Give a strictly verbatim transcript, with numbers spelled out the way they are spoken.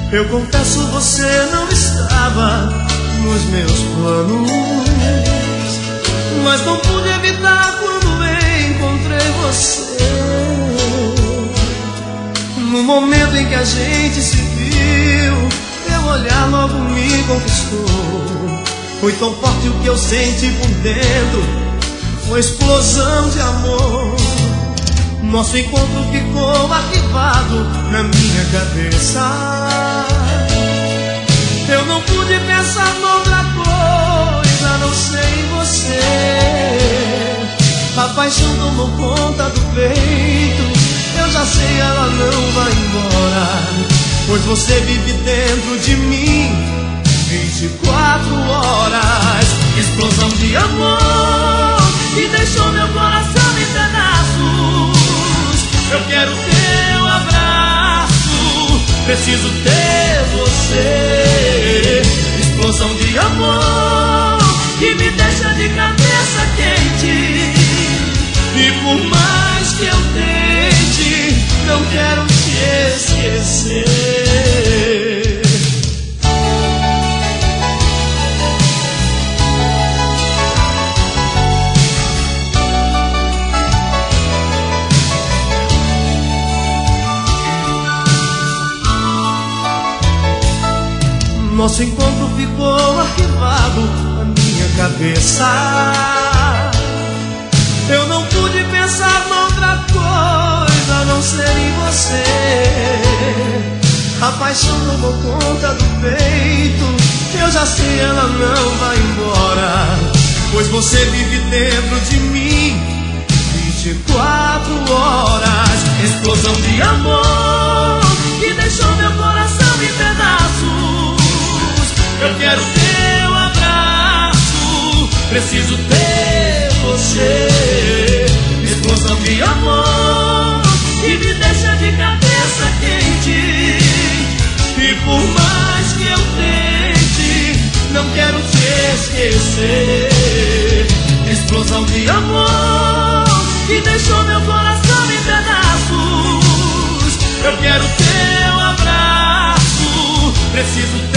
Eu confesso, você não estava nos meus planos, mas não pude evitar quando encontrei você. No momento em que a gente se viu, teu olhar logo me conquistou. Foi tão forte o que eu senti por dentro, uma explosão de amor. Nosso encontro ficou arquivado na minha cabeça. Eu não pude pensar noutra coisa a não ser em você. A paixão tomou conta do peito, eu já sei, ela não vai embora, pois você vive dentro de mim vinte e quatro horas. Explosão de amor que deixou meu coração em pedaços. Eu quero teu abraço, preciso ter você. Explosão de amor que me deixa de cabeça quente. E por mais que eu tente, não quero te esquecer. Nosso encontro ficou arquivado na minha cabeça. Eu não pude pensar noutra coisa a não ser em você. A paixão tomou conta do peito, eu já sei, ela não vai embora, pois você vive dentro de mim vinte e quatro horas. Explosão de amor que deixou meu coração em pedaços. Eu quero teu abraço, preciso ter você. Explosão de amor que me deixa de cabeça quente. E por mais que eu tente, não quero te esquecer. Explosão de amor que deixou meu coração em pedaços. Eu quero teu abraço, preciso ter